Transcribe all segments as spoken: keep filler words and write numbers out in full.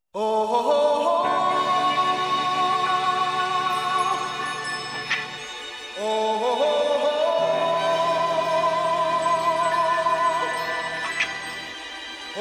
Oh, oh, oh, oh,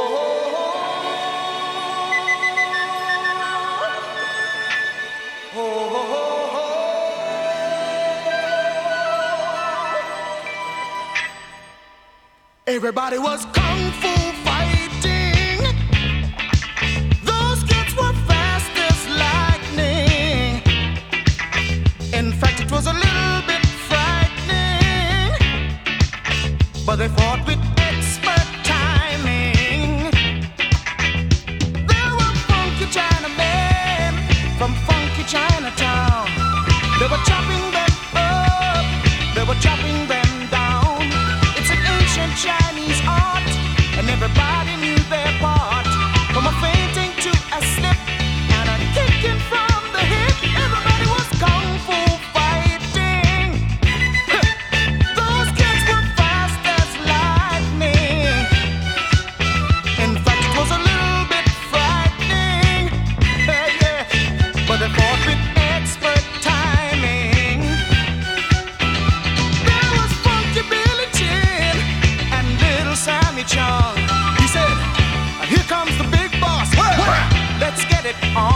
everybody was kung fu fighting. Those kids were fast as lightning. In fact, it was a little bit frightening, but they fought with expert timing. There were funky Chinamen from funky Chinatown. They were chopping them up, they were chopping them down. It's an ancient Chinese art, and everybody knew their part. From a fainting to a slip and a kicking from the hip, everybody was kung fu fighting. Those kids were fast as lightning. In fact, it was a little bit frightening, yeah, yeah. But they fought with expert timing. There was Funky Billy Chin and Little Sammy Chung. He said, "Here comes the big boss. Let's get it on."